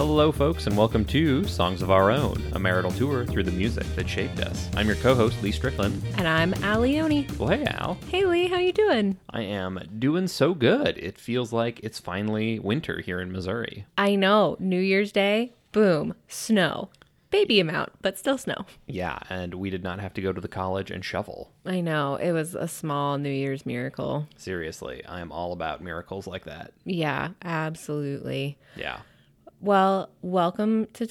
Hello, folks, and welcome to Songs of Our Own, a marital tour through the music that shaped us. I'm your co-host, Lee Strickland. And I'm Al Leone. Well, hey, Al. Hey, Lee, how you doing? I am doing so good. It feels like it's finally winter here in Missouri. I know. New Year's Day, boom, snow. Baby amount, but still snow. Yeah, and we did not have to go to the college and shovel. I know. It was a small New Year's miracle. Seriously, I am all about miracles like that. Yeah, absolutely. Yeah. Well, welcome to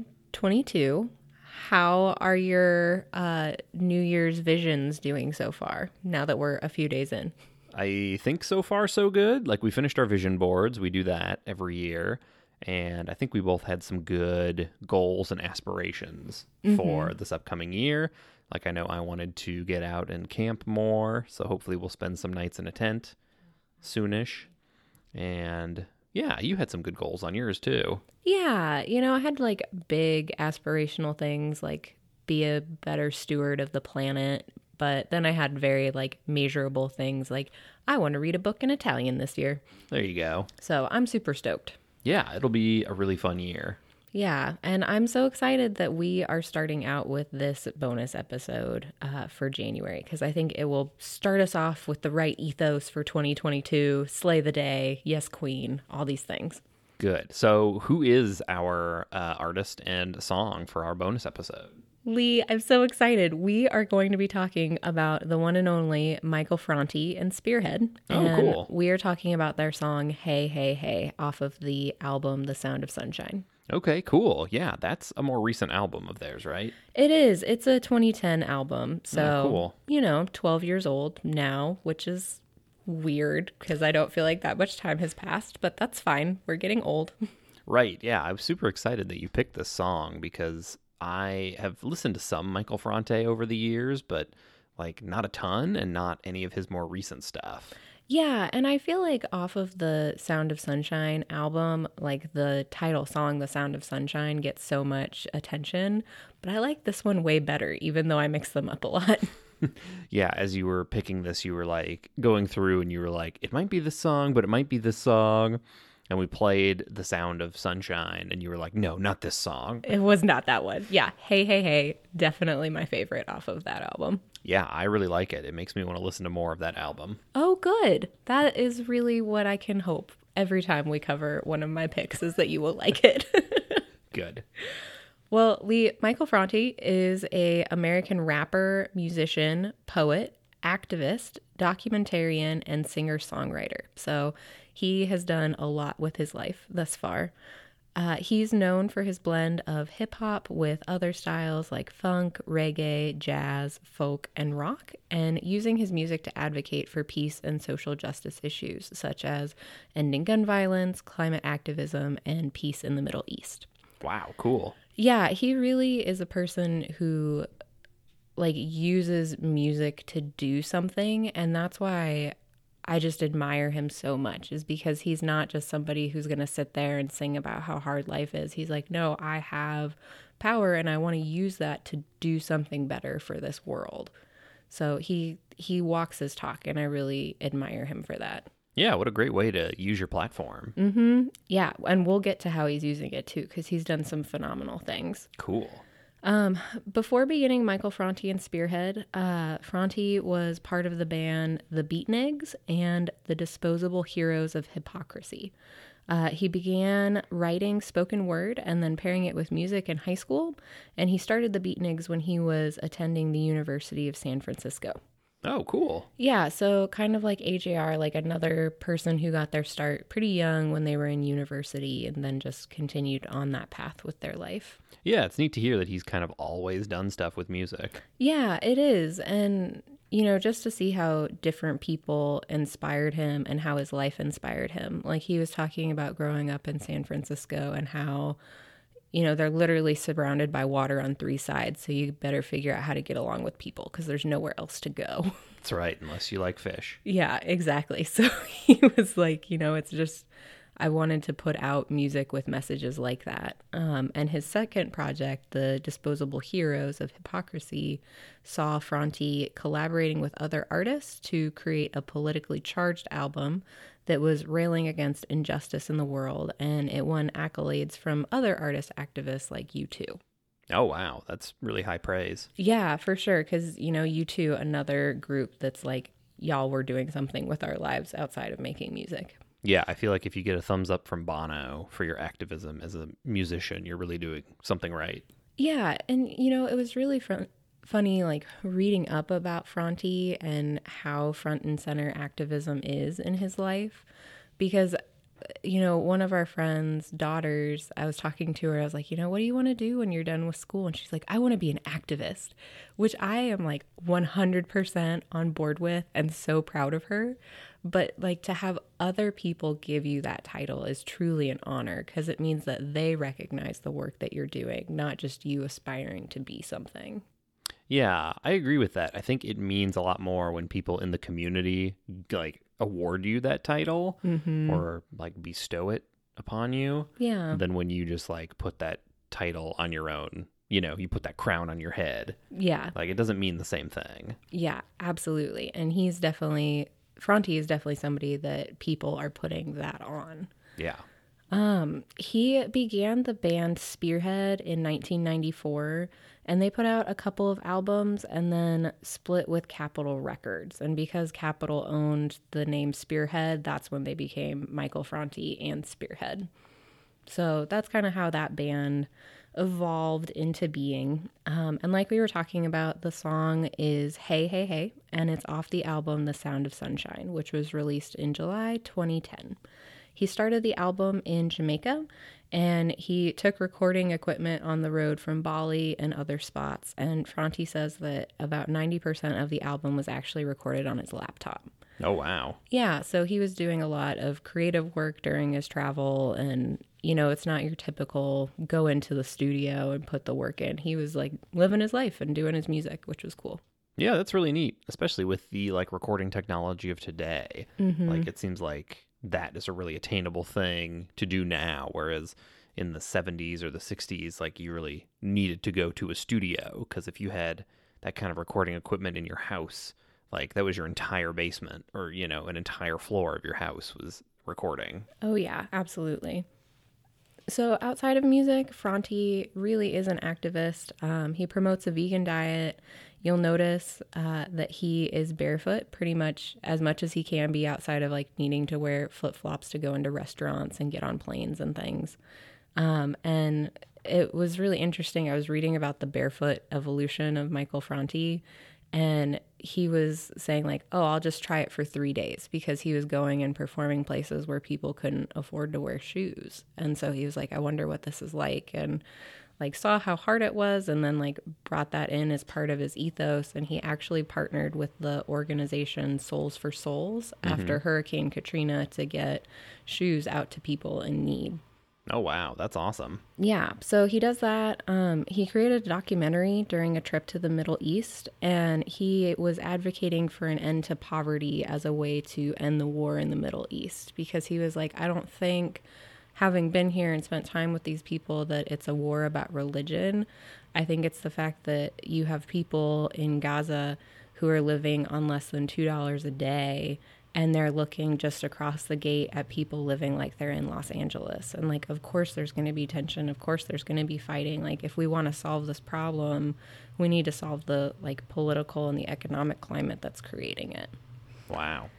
2022. How are your New Year's visions doing so far, now that we're a few days in? I think so far so good. Like, we finished our vision boards. We do that every year. And I think we both had some good goals and aspirations for this upcoming year. Like, I know I wanted to get out and camp more, so hopefully we'll spend some nights in a tent soonish. And yeah, you had some good goals on yours too. Yeah, I had like big aspirational things like be a better steward of the planet. But then I had very like measurable things like I want to read a book in Italian this year. There you go. So I'm super stoked. Yeah, it'll be a really fun year. Yeah, and I'm so excited that we are starting out with this bonus episode for January because I think it will start us off with the right ethos for 2022, slay the day, yes queen, all these things. Good. So who is our artist and song for our bonus episode? Lee, I'm so excited. We are going to be talking about the one and only Michael Franti and Spearhead. Oh, and cool. We are talking about their song, Hey, Hey, Hey, off of the album, The Sound of Sunshine. Okay, cool. Yeah, that's a more recent album of theirs, right? It is. It's a 2010 album. So, cool. 12 years old now, which is weird because I don't feel like that much time has passed, but that's fine. We're getting old. Right. Yeah, I was super excited that you picked this song because I have listened to some Michael Franti over the years, but like not a ton and not any of his more recent stuff. Yeah, and I feel like off of the Sound of Sunshine album, like the title song, The Sound of Sunshine, gets so much attention, but I like this one way better, even though I mix them up a lot. Yeah, as you were picking this, you were like going through and you were like, it might be this song, but it might be this song. And we played The Sound of Sunshine, and you were like, no, not this song. It was not that one. Yeah, Hey, Hey, Hey, definitely my favorite off of that album. Yeah, I really like it. It makes me want to listen to more of that album. Oh, good. That is really what I can hope every time we cover one of my picks is that you will like it. Good. Well, Lee, Michael Franti is an American rapper, musician, poet, activist, documentarian, and singer-songwriter. So he has done a lot with his life thus far. He's known for his blend of hip-hop with other styles like funk, reggae, jazz, folk, and rock, and using his music to advocate for peace and social justice issues such as ending gun violence, climate activism, and peace in the Middle East. Wow, cool. Yeah, he really is a person who like uses music to do something, and that's why I just admire him so much, is because he's not just somebody who's going to sit there and sing about how hard life is. He's like, no, I have power and I want to use that to do something better for this world. So he walks his talk, and I really admire him for that. Yeah, what a great way to use your platform. Mm-hmm. Yeah, and we'll get to how he's using it too, because he's done some phenomenal things. Cool. Before beginning Michael Franti and Spearhead, Franti was part of the band The Beatniks and the Disposable Heroes of Hypocrisy. He began writing spoken word and then pairing it with music in high school, and he started The Beatniks when he was attending the University of San Francisco. Oh, cool. Yeah, so kind of like AJR, like another person who got their start pretty young when they were in university and then just continued on that path with their life. Yeah, it's neat to hear that he's kind of always done stuff with music. Yeah, it is. And, just to see how different people inspired him and how his life inspired him. Like he was talking about growing up in San Francisco and how, they're literally surrounded by water on three sides. So you better figure out how to get along with people because there's nowhere else to go. That's right, unless you like fish. Yeah, exactly. So he was like, it's just, I wanted to put out music with messages like that. And his second project, The Disposable Heroes of Hypocrisy, saw Franti collaborating with other artists to create a politically charged album that was railing against injustice in the world, and it won accolades from other artist activists like U2. Oh, wow. That's really high praise. Yeah, for sure, because, you know, U2, another group that's like, y'all were doing something with our lives outside of making music. Yeah, I feel like if you get a thumbs up from Bono for your activism as a musician, you're really doing something right. Yeah, and, you know, it was really funny, like, reading up about Franti and how front and center activism is in his life, because, you know, one of our friends' daughters, I was talking to her, I was like, you know, what do you want to do when you're done with school? And she's like, I want to be an activist, which I am like 100% on board with and so proud of her. But like, to have other people give you that title is truly an honor, because it means that they recognize the work that you're doing, not just you aspiring to be something. Yeah, I agree with that. I think it means a lot more when people in the community like award you that title or like bestow it upon you than when you just like put that title on your own. You know, you put that crown on your head. Yeah. Like, it doesn't mean the same thing. Yeah, absolutely. And Franti is definitely somebody that people are putting that on. Yeah. He began the band Spearhead in 1994, and they put out a couple of albums and then split with Capitol Records. And because Capitol owned the name Spearhead, that's when they became Michael Franti and Spearhead. So that's kind of how that band evolved into being. And like we were talking about, the song is Hey, Hey, Hey, and it's off the album The Sound of Sunshine, which was released in July 2010. He started the album in Jamaica, and he took recording equipment on the road from Bali and other spots. And Franti says that about 90% of the album was actually recorded on his laptop. Oh, wow. Yeah, so he was doing a lot of creative work during his travel, and, you know, it's not your typical go into the studio and put the work in. He was like living his life and doing his music, which was cool. Yeah, that's really neat, especially with the like recording technology of today. Like, it seems like that is a really attainable thing to do now, whereas in the 70s or the 60s, like, you really needed to go to a studio, because if you had that kind of recording equipment in your house, like, that was your entire basement, or, you know, an entire floor of your house was recording. Oh yeah, absolutely. So outside of music, Franti really is an activist. He promotes a vegan diet. You'll notice that he is barefoot pretty much as he can be, outside of like needing to wear flip-flops to go into restaurants and get on planes and things. And it was really interesting. I was reading about the barefoot evolution of Michael Franti, and he was saying like, oh, I'll just try it for 3 days, because he was going and performing places where people couldn't afford to wear shoes. And so he was like, I wonder what this is like, and like saw how hard it was, and then like brought that in as part of his ethos. And he actually partnered with the organization Souls for Souls after Hurricane Katrina to get shoes out to people in need. Oh, wow. That's awesome. Yeah. So he does that. He created a documentary during a trip to the Middle East, and he was advocating for an end to poverty as a way to end the war in the Middle East, because he was like, I don't think, having been here and spent time with these people, that it's a war about religion. I think it's the fact that you have people in Gaza who are living on less than $2 a day, and they're looking just across the gate at people living like they're in Los Angeles. And like, of course there's going to be tension. Of course there's going to be fighting. Like, if we want to solve this problem, we need to solve the like political and the economic climate that's creating it. Wow.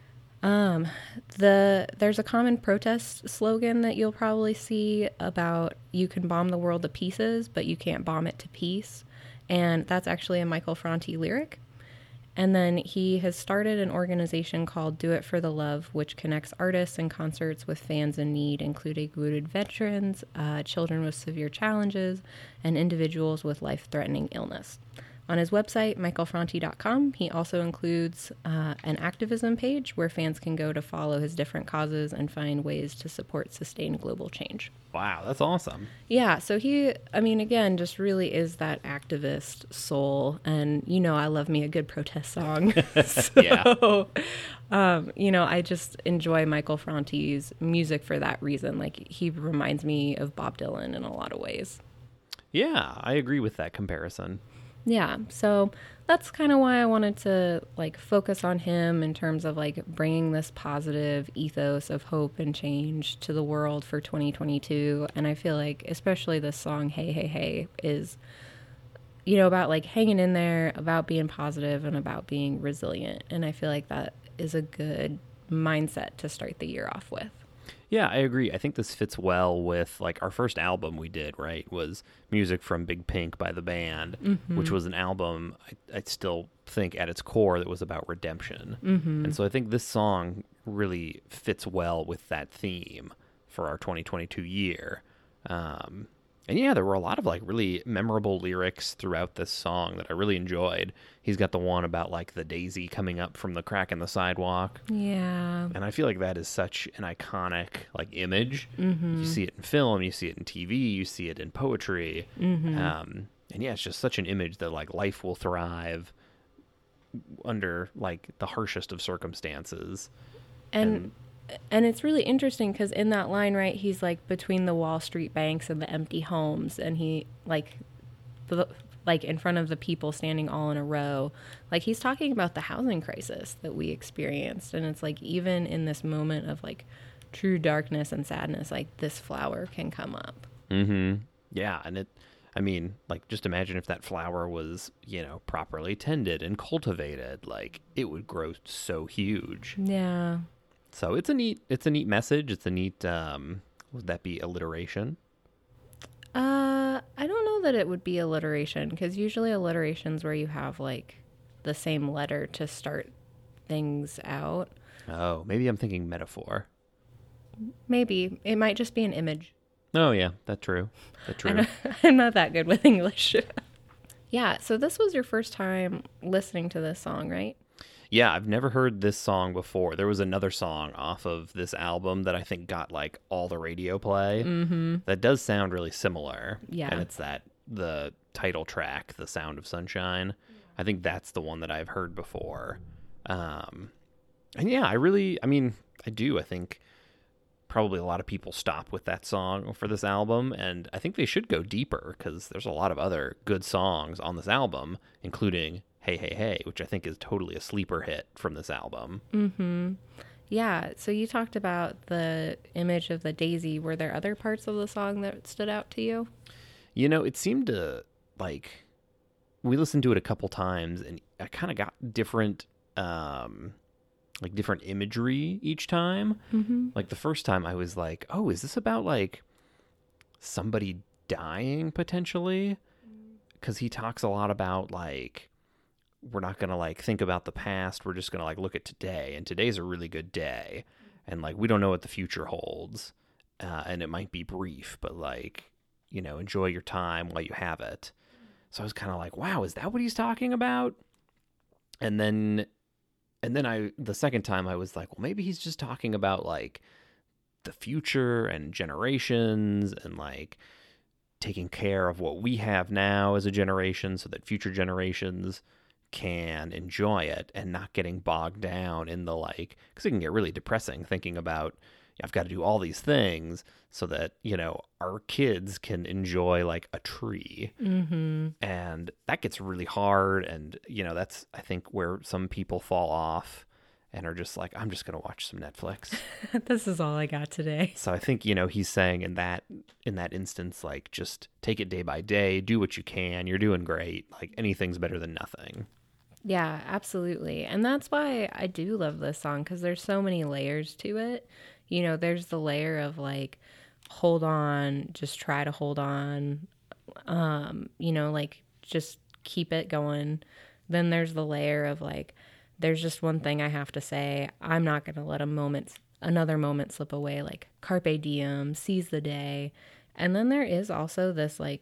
There's a common protest slogan that you'll probably see about, you can bomb the world to pieces, but you can't bomb it to peace. And that's actually a Michael Franti lyric. And then he has started an organization called Do It for the Love, which connects artists and concerts with fans in need, including wounded veterans, children with severe challenges, and individuals with life-threatening illness. On his website, michaelfronte.com, he also includes an activism page where fans can go to follow his different causes and find ways to support sustained global change. Wow, that's awesome. Yeah, so he, I mean, again, just really is that activist soul. And, you know, I love me a good protest song. So, you know, I just enjoy Michael Fronte's music for that reason. Like, he reminds me of Bob Dylan in a lot of ways. Yeah, I agree with that comparison. Yeah, so that's kind of why I wanted to like focus on him in terms of like bringing this positive ethos of hope and change to the world for 2022. And I feel like especially this song, Hey, Hey, Hey, is, you know, about like hanging in there, about being positive and about being resilient. And I feel like that is a good mindset to start the year off with. Yeah, I agree. I think this fits well with, like, our first album we did, right, was music from Big Pink by the band, which was an album I still think at its core that was about redemption. And so I think this song really fits well with that theme for our 2022 year. And yeah, there were a lot of like really memorable lyrics throughout this song that I really enjoyed. He's got the one about like the daisy coming up from the crack in the sidewalk. Yeah. And I feel like that is such an iconic like image. You see it in film, you see it in TV, you see it in poetry. And yeah, it's just such an image that like life will thrive under like the harshest of circumstances. And it's really interesting because in that line, right, he's like between the Wall Street banks and the empty homes, and he like in front of the people standing all in a row, like he's talking about the housing crisis that we experienced. And it's like even in this moment of like true darkness and sadness, like this flower can come up. Yeah, and I mean, like, just imagine if that flower was, you know, properly tended and cultivated, like it would grow so huge. Yeah. So it's a neat message. It's a neat, would that be alliteration? I don't know that it would be alliteration, because usually alliteration's where you have like the same letter to start things out. Oh, maybe I'm thinking metaphor. Maybe. It might just be an image. Oh yeah, that's true. That's true. I'm not that good with English. Yeah, so this was your first time listening to this song, right? Yeah, I've never heard this song before. There was another song off of this album that I think got like all the radio play. That does sound really similar. Yeah. And it's the title track, The Sound of Sunshine. I think that's the one that I've heard before. And yeah, I do. I think probably a lot of people stop with that song for this album, and I think they should go deeper because there's a lot of other good songs on this album, including Hey, Hey, Hey, which I think is totally a sleeper hit from this album. Yeah, so you talked about the image of the daisy. Were there other parts of the song that stood out to you? You know, it seemed to, like, we listened to it a couple times, and I kind of got different, different imagery each time. Like, the first time I was like, oh, is this about, like, somebody dying, potentially? Because he talks a lot about, like, we're not going to like think about the past. We're just going to like look at today, and today's a really good day. And like, we don't know what the future holds. And it might be brief, but like, you know, enjoy your time while you have it. So I was kind of like, wow, is that what he's talking about? And then the second time I was like, well, maybe he's just talking about like the future and generations and like taking care of what we have now as a generation so that future generations can enjoy it and not getting bogged down in the like, because it can get really depressing thinking about, I've got to do all these things so that, you know, our kids can enjoy like a tree. And that gets really hard. And, you know, that's, I think, where some people fall off and are just like, I'm just going to watch some Netflix. This is all I got today. So I think, you know, he's saying in that instance, like, just take it day by day, do what you can. You're doing great. Like, anything's better than nothing. Yeah, absolutely. And that's why I do love this song, because there's so many layers to it. You know, there's the layer of like, hold on, just try to hold on. You know, like, just keep it going. Then there's the layer of like, there's just one thing I have to say. I'm not going to let another moment slip away, like carpe diem, seize the day. And then there is also this like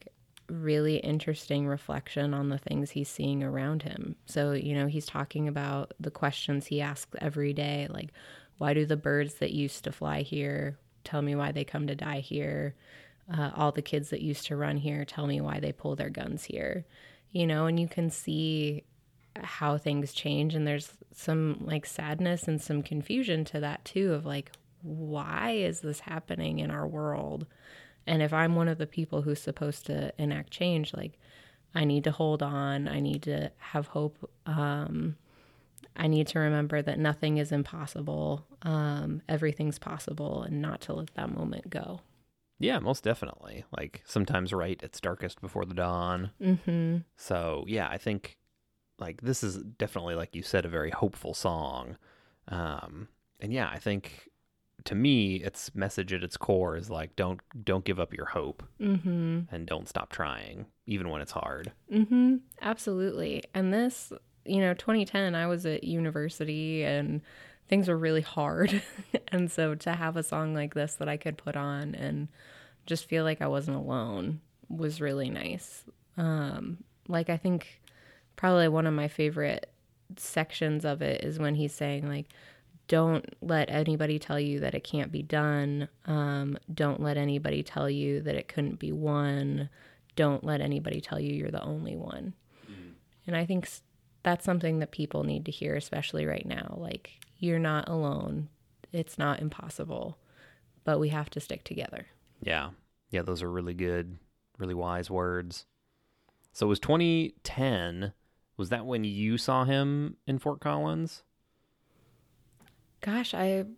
really interesting reflection on the things he's seeing around him. So, he's talking about the questions he asks every day, like, why do the birds that used to fly here tell me why they come to die here? All the kids that used to run here tell me why they pull their guns here. And you can see how things change, and there's some like sadness and some confusion to that too, of like, why is this happening in our world? And if I'm one of the people who's supposed to enact change, like, I need to hold on. I need to have hope. I need to remember that nothing is impossible. Everything's possible, and not to let that moment go. Yeah, most definitely. Like, sometimes right, it's darkest before the dawn. Mm-hmm. So, yeah, I think, like, this is definitely, like you said, a very hopeful song. And yeah, I think, to me, its message at its core is, like, don't give up your hope. Mm-hmm. And don't stop trying, even when it's hard. Mm-hmm. Absolutely. And this, 2010, I was at university, and things were really hard. And so to have a song like this that I could put on and just feel like I wasn't alone was really nice. Like, I think probably one of my favorite sections of it is when he's saying, like, don't let anybody tell you that it can't be done. Don't let anybody tell you that it couldn't be won. Don't let anybody tell you you're the only one. Mm. And I think that's something that people need to hear, especially right now. Like, you're not alone. It's not impossible, but we have to stick together. Yeah. Yeah, those are really good, really wise words. So it was 2010. Was that when you saw him in Fort Collins? Gosh, I'm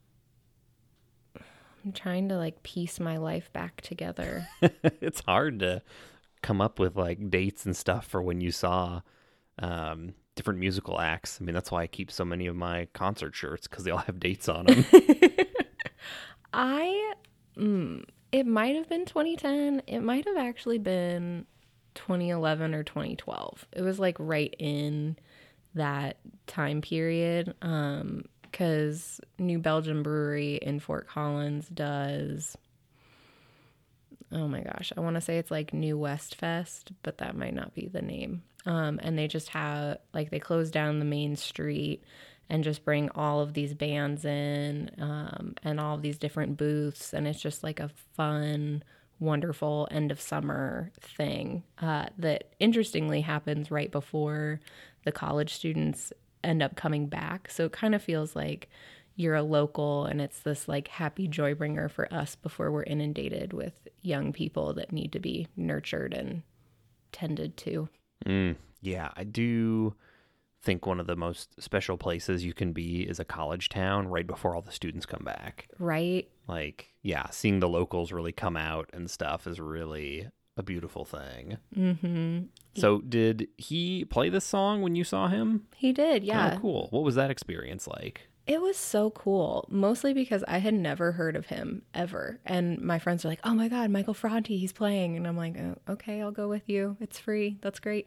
trying to, like, piece my life back together. It's hard to come up with, like, dates and stuff for when you saw different musical acts. I mean, that's why I keep so many of my concert shirts, because they all have dates on them. It might have been 2010. It might have actually been 2011 or 2012. It was, like, right in that time period. Because New Belgium Brewery in Fort Collins does, oh my gosh, I want to say it's like New West Fest, but that might not be the name. And they just have, like, they close down the main street and just bring all of these bands in, and all of these different booths. And it's just like a fun, wonderful end of summer thing that interestingly happens right before the college students end up coming back. So it kind of feels like you're a local, and it's this, like, happy joy bringer for us before we're inundated with young people that need to be nurtured and tended to. Yeah, I do think one of the most special places you can be is a college town right before all the students come back. Right. Like, yeah, seeing the locals really come out and stuff is really a beautiful thing. Mm-hmm. So did he play this song when you saw him? He did, yeah. Oh, cool. What was that experience like? It was so cool, mostly because I had never heard of him ever. And my friends are like, oh my God, Michael Franti, he's playing. And I'm like, oh, okay, I'll go with you. It's free. That's great.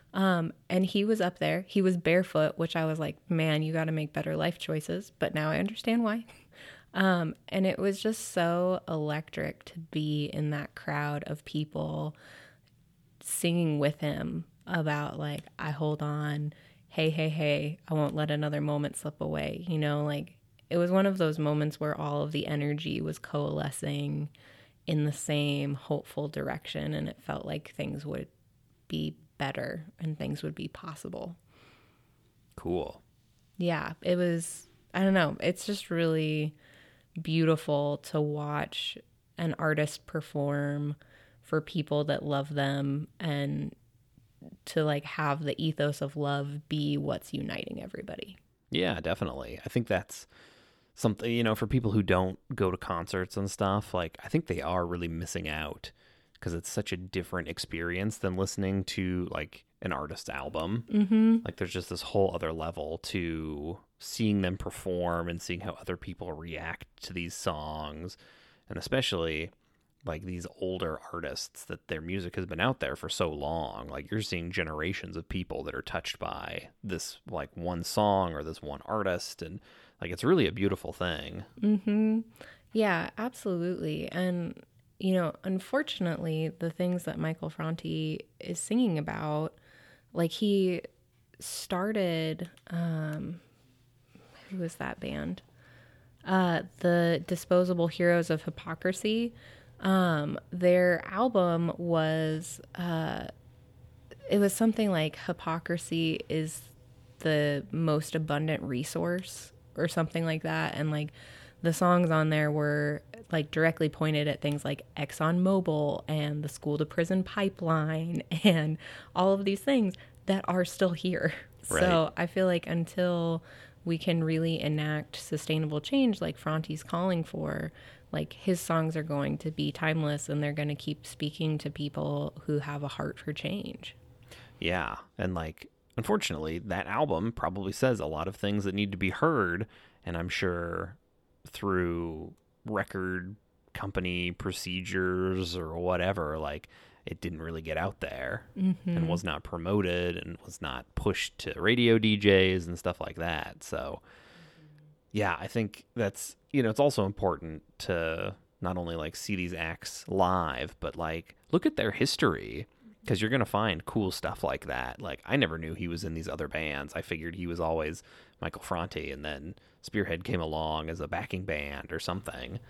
And he was up there. He was barefoot, which I was like, man, you got to make better life choices. But now I understand why. And it was just so electric to be in that crowd of people singing with him about, like, I hold on. Hey, hey, hey, I won't let another moment slip away. Like, it was one of those moments where all of the energy was coalescing in the same hopeful direction, and it felt like things would be better and things would be possible. Cool. Yeah, it was, I don't know, it's just really beautiful to watch an artist perform for people that love them, and to, like, have the ethos of love be what's uniting everybody. Yeah, definitely. I think that's something, for people who don't go to concerts and stuff, like, I think they are really missing out, because it's such a different experience than listening to, like, an artist's album. Mm-hmm. Like, there's just this whole other level to seeing them perform and seeing how other people react to these songs, and especially, like, these older artists that their music has been out there for so long. Like, you're seeing generations of people that are touched by this, like, one song or this one artist, and, like, it's really a beautiful thing. Mm-hmm. Yeah, absolutely. And unfortunately, the things that Michael Franti is singing about, like he started, who was that band? The Disposable Heroes of Hypocrisy. Their album was, it was something like hypocrisy is the most abundant resource or something like that. And like the songs on there were like directly pointed at things like ExxonMobil and the school to prison pipeline and all of these things that are still here. Right. So I feel like until we can really enact sustainable change like Franti's calling for, like his songs are going to be timeless and they're going to keep speaking to people who have a heart for change. Yeah. And like, unfortunately, that album probably says a lot of things that need to be heard. And I'm sure through record company procedures or whatever, like it didn't really get out there and was not promoted and was not pushed to radio DJs and stuff like that. So yeah, I think that's, it's also important to not only like see these acts live, but like look at their history, because you're going to find cool stuff like that. Like I never knew he was in these other bands. I figured he was always Michael Franti, and then Spearhead came along as a backing band or something.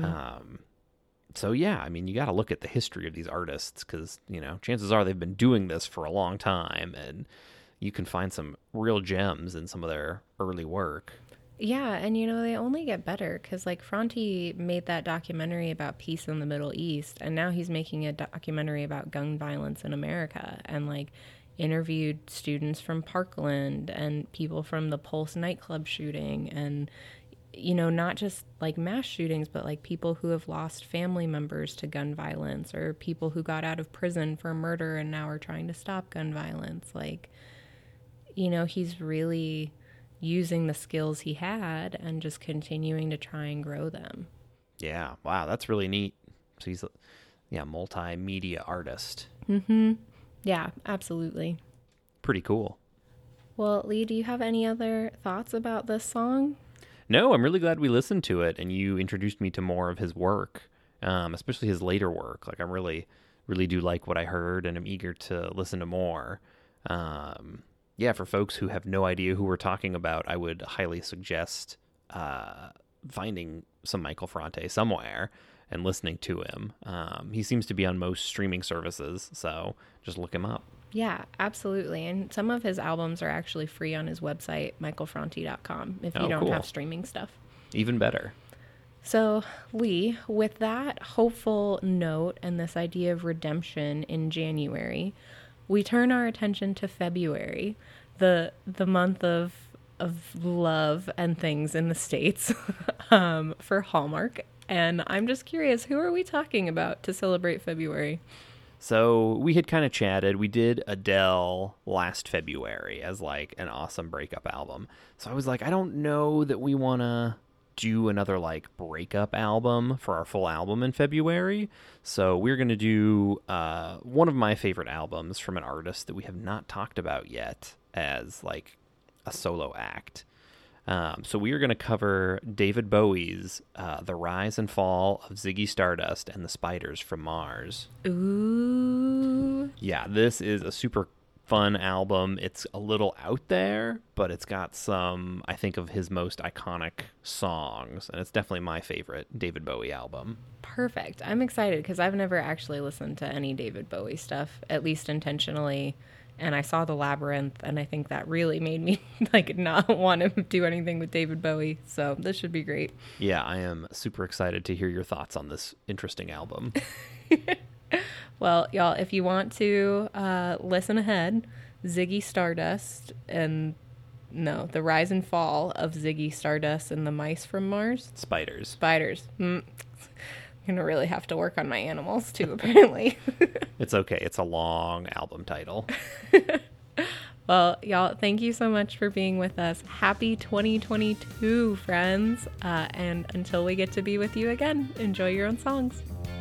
So yeah, I mean, you got to look at the history of these artists, because, chances are they've been doing this for a long time, and you can find some real gems in some of their early work. Yeah, and they only get better, because like Franti made that documentary about peace in the Middle East, and now he's making a documentary about gun violence in America, and like interviewed students from Parkland and people from the Pulse nightclub shooting, and not just like mass shootings, but like people who have lost family members to gun violence, or people who got out of prison for murder and now are trying to stop gun violence. Like, he's really using the skills he had and just continuing to try and grow them. Yeah. Wow. That's really neat. So he's multimedia artist. Yeah, absolutely. Pretty cool. Well, Lee, do you have any other thoughts about this song? No, I'm really glad we listened to it and you introduced me to more of his work, especially his later work. Like I really, really do like what I heard, and I'm eager to listen to more. For folks who have no idea who we're talking about, I would highly suggest finding some Michael Franti somewhere and listening to him. He seems to be on most streaming services, so just look him up. Yeah, absolutely. And some of his albums are actually free on his website, michaelfranti.com, if you don't have streaming stuff. Even better. So, Lee, with that hopeful note and this idea of redemption in January, we turn our attention to February, the month of love and things in the States for Hallmark. And I'm just curious, who are we talking about to celebrate February? So we had kind of chatted. We did Adele last February as like an awesome breakup album. So I was like, I don't know that we want to do another like breakup album for our full album in February. So we're going to do one of my favorite albums from an artist that we have not talked about yet as like a solo act. So we are going to cover David Bowie's The Rise and Fall of Ziggy Stardust and the Spiders from Mars. Ooh. Yeah, this is a super fun album. It's a little out there, but it's got some, I think, of his most iconic songs, and it's definitely my favorite David Bowie album. Perfect. I'm excited because I've never actually listened to any David Bowie stuff, at least intentionally. And I saw The Labyrinth, and I think that really made me like not want to do anything with David Bowie. So this should be great. Yeah, I am super excited to hear your thoughts on this interesting album. Well, y'all, if you want to listen ahead, Ziggy Stardust and The Rise and Fall of Ziggy Stardust and the Mice from Mars. Spiders. I'm going to really have to work on my animals too, apparently. It's okay. It's a long album title. Well, y'all, thank you so much for being with us. Happy 2022, friends. And until we get to be with you again, enjoy your own songs.